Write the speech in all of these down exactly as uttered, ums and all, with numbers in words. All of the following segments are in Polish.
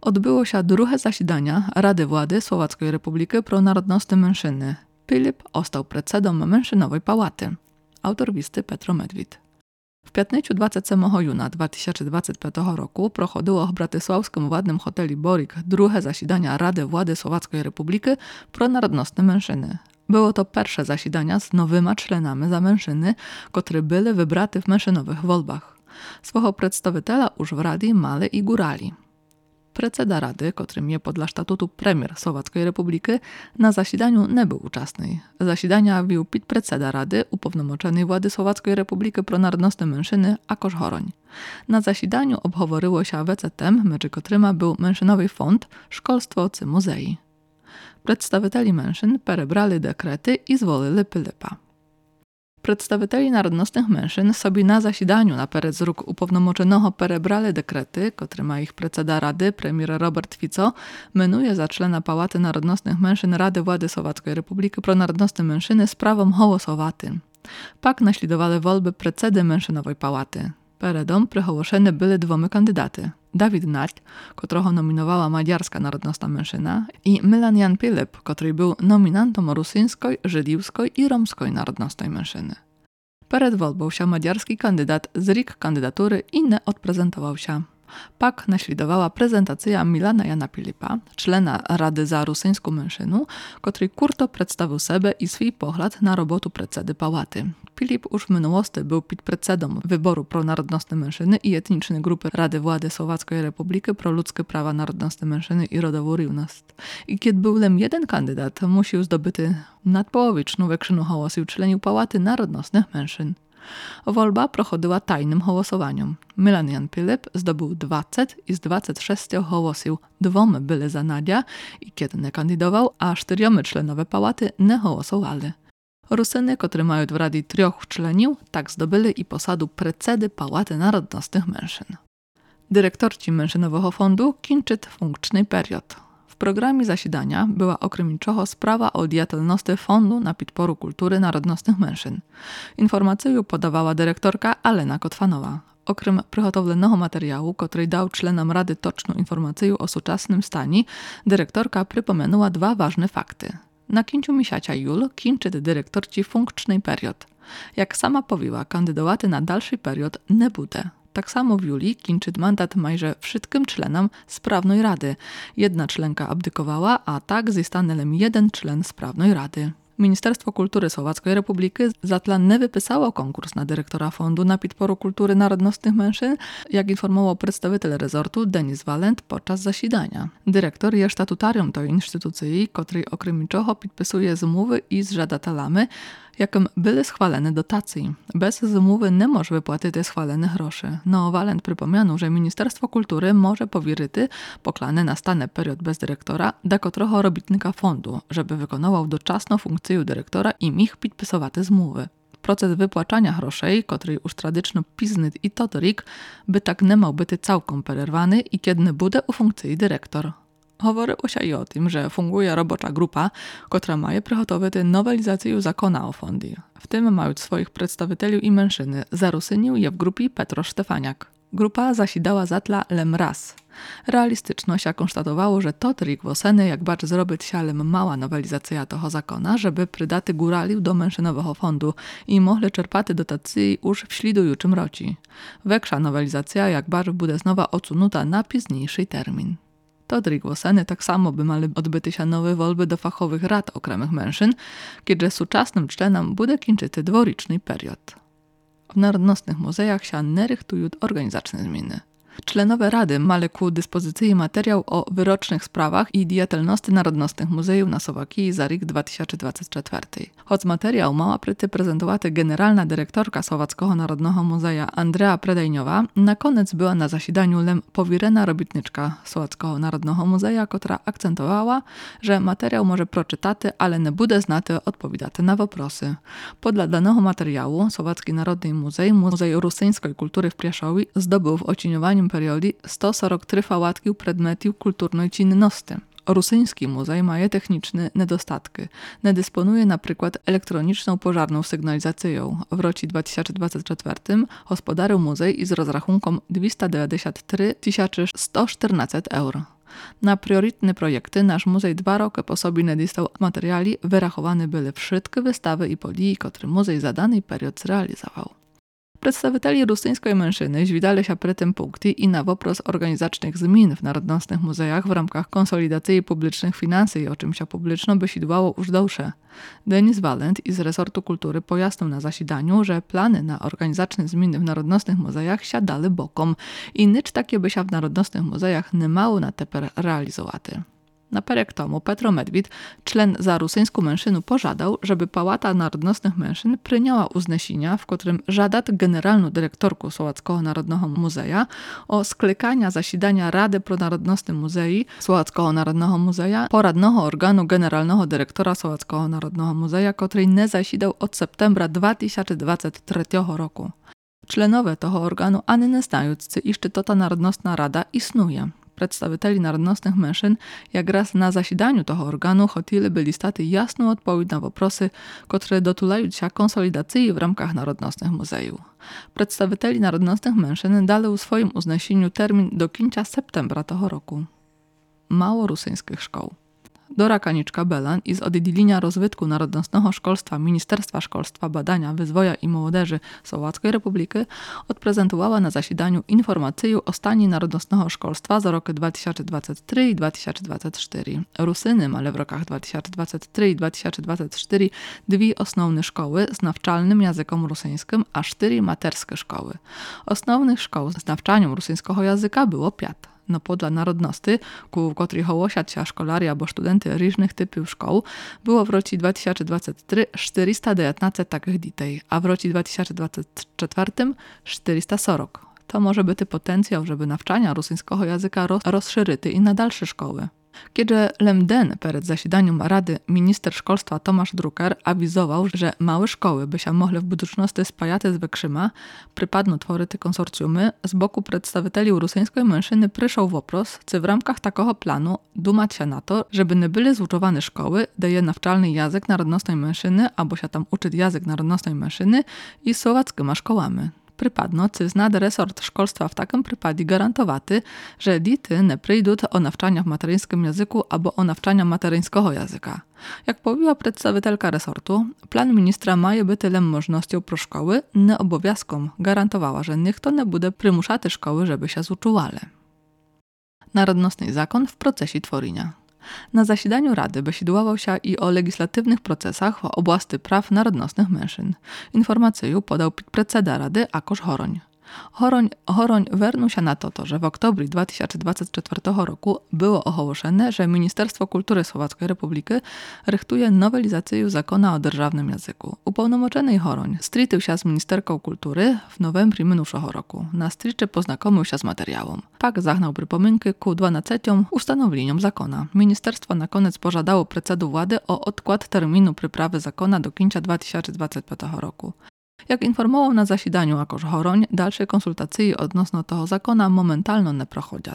odbyło się drugie zasiedanie Rady Władzy Słowackiej Republiki pro narodnostne mężczyzny. Pilip ostał predsedom Mężczyznowej Pałaty. Autor listy Petro Medwid. W piętnaście dwudziestego siódmego juna dwa tysiące dwudziestego piątego roku prochodziło w bratysławskim ładnym hotelu Borik drugie zasiedanie Rady Władzy Słowackiej Republiki pro narodnostne mężczyzny. Było to pierwsze zasiedanie z nowymi członami za mężczyzny, które byli wybrane w mężczyznowych wolbach. Swojego przedstawiciela już w Radzie mali i górali. Predseda Rady, którym je podla statutu premier Słowackiej Republiki, na zasiedaniu nie był uczestny. Zasiedania wił pit predseda Rady, upełnomoczonej władzy Słowackiej Republiki pro narodnostne mężczyzny, Akoż Horoń. Na zasiedaniu obchoworyło się wece tem, między którymi był Mężczyznowy Fond, Szkolstwo czy Muzei. Przedstawicieli mężczyzn perebrali dekrety i zwolili Pilipa. Przedstawicieli narodnostnych mężczyzn sobie na zasiedaniu na perec róg upełnomoczonego perebrali dekrety, które ma ich predseda Rady, premier Robert Fico, menuje za człona Pałaty Narodnostnych Mężczyzn Rady Władzy Słowackiej Republiki pro narodnostne mężczyzny z prawem głosowaty. Pak naśladowali wolby predsedy Mężczyznowej Pałaty. Peredom przyhołoszeni byli dwomi kandydaty. Dawid Naď, którego nominowała madziarska narodnostna mężczyzna, i Milan Jan Pilip, który był nominantem rusyńskiej, żydowskiej i romskiej narodnostnej mężczyzny. Przed wolbą się madziarski kandydat zrzekł kandydatury i nie odprezentował się. Pak naśladowała prezentacja Milana Jana Pilipa, człona Rady za rusyńską mężczyznę, który kurto przedstawił siebie i swój pogląd na robotę predsedy Pałaty. Pilip już w minułosti był pід predsedom wyboru pro narodnostne mężczyzny i etniczne grupy Rady Władzy Słowackiej Republiki pro ludzkie prawa narodnostne mężczyzny i rodową równość. I kiedy był len jeden kandydat, musiał zdobyty nadpołowiczną większość głosów członów Pałaty Narodnostnych Mężczyzn. Wolba prochodziła tajnym głosowaniem. Milan Jan Pilip zdobył dwadzieścia i z dwudziestu sześciu głosów dwomi byli za Nadia i kiedy nie kandydował, a czteriomy członowie Pałaty nie głosowali. Rusyny, które mają w Radzie trzech członów, tak zdobyli i posadu predsedy Pałaty Narodnostnych Mężczyzn. Dyrektorci Mężczyznowego Fondu kończy funkczny period. W programie zasiedania była okrem czego sprawa o diatelności Fondu na podporu kultury narodnostnych mężczyzn. Informację podawała dyrektorka Alena Kotwanowa. Okrem przygotowionego materiału, który dał członom Rady toczną informację o współczesnym stanie, dyrektorka przypomniała dwa ważne fakty. Na końcu miesiąca jul kończy dyrektorci funkczny period. Jak sama powiła, kandydaty na dalszy period nie bude. Tak samo w juli kończy mandat majże wszystkim członom sprawnej rady. Jedna członka abdykowała, a tak został jeden człon sprawnej rady. Ministerstwo Kultury Słowackiej Republiki zatla nie wypisało konkurs na dyrektora Fondu na podporu kultury narodnostnych mężczyzn, jak informował przedstawiciel rezortu Denis Walent podczas zasiedania. Dyrektor jest statutarium tej instytucji, który okrem czego podpisuje zmowy i z żadatelami, jakim były schwalone dotacje. Bez zmowy nie może wypłacić schwalone groszy. No, Walent przypomniał, że Ministerstwo Kultury może powierzyć poklany na stany period bez dyrektora do którego robitnika fondu, żeby wykonał doczasną funkcję dyrektora i mógł podpisować zmowy. Proces wypłacania groszej, który już tradycznie pizny i totorik, by tak nie miał być całkiem przerwany i kiedy nie będzie u funkcji dyrektor. Mówiło się i o tym, że funguje robocza grupa, która ma przygotować nowelizację zakona o fondzie. W tym mają swoich przedstawicieli i mężczyzny. Za Rusynią je w grupie Petro Stefaniak. Grupa zasiadała zatla lem raz. Realistyczność konstatowało, że to trik woseny, jak bacz zrobić się lem mała nowelizacja toho zakona, żeby prydaty górali do mężczyznowego fondu i mogli czerpać dotacje już w ślidującym roci. Większa nowelizacja, jak bacz, będzie znowa odsunuta na późniejszy termin. To trik woseny tak samo by mali odbyć się nowe wolby do fachowych rad okremych mężczyzn, kiedy współczesnym członom będzie kończyty dworoczny period. W narodnostnych muzejach się nie rychtują organizacyjne zmiany. Członowie Rady mali ku dyspozycji materiał o wyrocznych sprawach i diatelności narodnostnych muzejów na Słowakii za rok dwa tysiące dwudziesty czwarty. Choć materiał mała pryty prezentować generalna dyrektorka Słowackiego Narodnego Muzeja Andrea Predajniowa, na koniec była na zasiedaniu lem powierena robitniczka Słowackiego Narodnego Muzeja, która akcentowała, że materiał może proczytać, ale nie będzie znaty odpowiadać na woprosy. Podle danego materiału Słowacki Narodny Muzej, Muzej Rusyńskiej Kultury w Prieszowie, zdobył w ociniowaniu periodi sto czterdzieści trzy fałatki przedmiotów kulturnej czynności. Rusyński muzej ma techniczne niedostatki. Nie dysponuje na przykład elektroniczną pożarną sygnalizacją. W roku dwa tysiące dwudziestym czwartym gospodarzył muzej z rozrachunkiem dwieście dziewięćdziesiąt trzy tysiące sto czternaście euro. Na priorytetne projekty nasz muzej dwa roky po sobі не дістав матеріалі, вираховані були wszystkie wystawy i podії, które muzej za dany period zrealizował. Przedstawicieli rusyńskiej mężczyzny źwidali się przy tym punkcie i na wopros organizacyjnych zmian w narodnostnych muzejach w ramach konsolidacji publicznych finansów, o czym się publiczno wysidłało już dłuższe. Denis Walent z resortu kultury pojasnił na zasidaniu, że plany na organizacyjne zmiany w narodnostnych muzejach siadali bokom i nic takie by się w narodnostnych muzejach nie mało na teper realizowaty. Naperek tomu Petro Medwid, czlen za rusyńską mężczyznę, pożadał, żeby Pałata Narodnostnych Mężczyzn przyjęła uznesienia, w którym żadat generalną dyrektorku Słowackiego Narodnego Muzeja o sklekania zasidania Rady Pronarodnostnej Muzei Słowackiego Narodnego Muzeja, poradnego organu generalnego dyrektora Słowackiego Narodnego Muzeja, który nie zasidał od septembra dwa tysiące dwudziestego trzeciego roku. Członowie tego organu ani nie znają, iż to ta Narodnostna Rada istnieje. Przedstawicieli narodnostnych mężczyzn, jak raz na zasidaniu tego organu, chcieli byli stati jasną odpowiedź na woprosy, które dotulają się konsolidacji w ramach narodnostnych muzejów. Przedstawicieli narodnostnych mężczyzn dali u swoim uznesieniu termin do końca septembra tego roku. Mało rusyńskich szkoł. Dora Kaniczka-Belan z oddzielenia rozwitku narodnostnego szkolstwa Ministerstwa Szkolstwa, Badania, Wyzwoja i Młodzieży Słowackiej Republiki odprezentowała na zasidaniu informację o stanie narodnostnego szkolstwa za roki dwa tysiące dwudziesty trzeci i dwa tysiące dwudziesty czwarty. Rusyny mają w rokach dwa tysiące dwudziestym trzecim i dwa tysiące dwudziestym czwartym dwie osnovne szkoły z nawczalnym językiem rusyńskim, a cztery materskie szkoły. Osnovnych szkoł z nawczaniem rusyńskiego języka było pięć. No podle narodności, ku których hołosiać się szkolaria, bo studenty różnych typów szkoł, było w roku dwa tysiące dwudziestym trzecim czterysta dziewiętnaście takich dzieci, a w roku dwa tysiące dwudziestym czwartym czterysta czterdzieści. To może być potencjał, żeby nawczania rusyńskiego języka roz rozszerzyty i na dalsze szkoły. Kiedy lemden przed zasidaniem Rady minister szkolstwa Tomasz Drucker awizował, że małe szkoły by się mogły w budżności spajać z wykrzyma, przypadną tworzyć konsorcjumy, z boku przedstawicieli rusyńskiej mężczyzny przyszł wopros, czy w ramach takiego planu dumać się na to, żeby nie były zuczowane szkoły, daje nawczalny język narodnostnej mężczyzny, albo się tam uczyć język narodnostnej mężczyzny i słowackimi szkołami. Przypadno, czy znad resort szkolstwa w takim przypadku garantowaty, że dzieci nie przyjdą o nawczania w materyńskim języku albo o nawczania materyńskiego języka. Jak powiedziała przedstawicielka resortu, plan ministra ma być tyle możliwością pro szkoły, nie obowiązkom. Garantowała, że nikt nie będzie przymuszać szkoły, żeby się zuczuwali. Narodnostny zakon w procesie tworzenia. Na zasidaniu Rady besidłował się i o legislatywnych procesach w oblasti praw narodnostnych mężczyzn. Informację podał predseda Rady Akosz Horoń. Horoń, Horoń wernuł się na to, to, że w oktobru dwa tysiące dwudziestego czwartego roku było ogłoszone, że Ministerstwo Kultury Słowackiej Republiki rychtuje nowelizację zakona o державnym języku. Upełnomocony Horoń stritył się z Ministerką Kultury w novembru minionego roku. Na stricze poznakomił się z materiałem. Pak zagnał przypominki ku dwunastym ustanowieniom zakona. Ministerstwo na koniec pożadało predsedu władzy o odkład terminu przyprawy zakona do końca dwa tysiące dwudziestego piątego roku. Jak informował na zasidaniu Akosz Horoń, dalsze konsultacje odnośnie tego zakona momentalno nie prochodzą.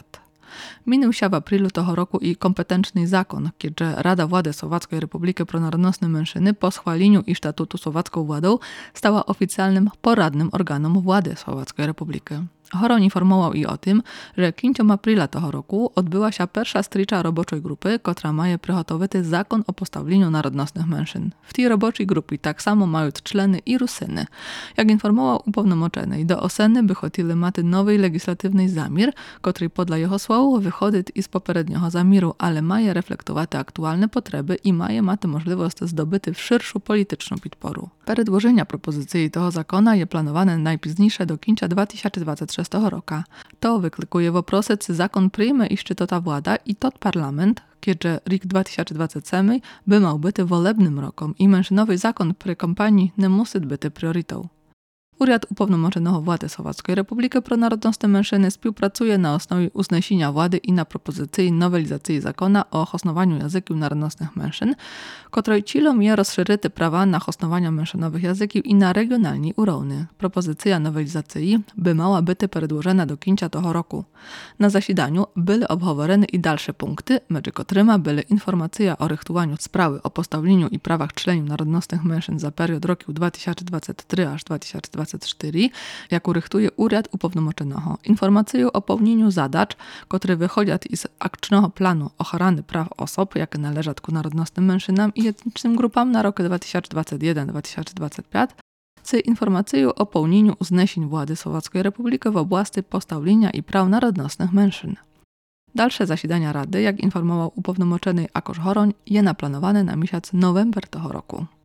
Minął się w aprilu tego roku i kompetentny zakon, kiedy Rada Władzy Słowackiej Republiki Pronarodnostnej Mężczyzny po schwaleniu i statutu słowacką władą stała oficjalnym poradnym organom władzy Słowackiej Republiki. Horoń informował i o tym, że końcem aprila tego roku odbyła się pierwsza stricza roboczej grupy, która ma przygotować zakon o postawieniu narodnostnych mężczyzn. W tej roboczej grupie tak samo mają człony i Rusyny. Jak informował upełnomocony, do oseny by chcieli mieć nowy legislatywny zamiar, który podle jego słów wychodzi z poprzedniego zamiaru, ale ma reflektować aktualne potrzeby i ma mieć możliwość zdobyty w szerszą polityczną podporu. Przedłożenia propozycji tego zakona jest planowane najpóźniejsze do końca dwa tysiące dwudziestego szóstego roku. To wyklikuje woprosy, czy zakon przyjmie i czy to ta władza i tot parlament, kiedy rok dwa tysiące dwudziesty siódmy by miał być wolebnym rokiem i mężczyznowy zakon przy kampanii nie musi być priorytetą. Urząd Upełnomoczonego Władzy Słowackiej Republiki Pronarodnostnej Mężczyzny współpracuje na osnowie uznesienia władzy i na propozycji nowelizacji zakona o hosnowaniu języków narodnostnych mężczyzn, której celem jest rozszerzyć prawa na hosnowania mężczyznowych języków i na regionalnej urowni. Propozycja nowelizacji by mała być przedłożona do końca tego roku. Na zasidaniu były obговорone i dalsze punkty, między którymi były informacje o rychtowaniu sprawy o postawieniu i prawach członów narodnostnych mężczyzn za period roku dwa tysiące dwudziesty trzeci aż dwa tysiące dwudziesty dvacet čtyři, jaku rychtuje Úrad upovnomočeného. Informaciju o pełnieniu zadač, które wychodzą z akčného planu ochrany praw osób, jakie należą ku narodnostnym menszynam i etnicznym grupom na rok dwa tysiące dwudziesty pierwszy do dwa tysiące dwudziestego piątego, z informacją o pełnieniu uznesień władzy Słowackiej Republiki w oblasti postawienia i praw narodnostnych menszyn. Dalsze zasiadania Rady, jak informował uповномочений Akoš Horoń, je naplanowane na miesiąc november tego roku.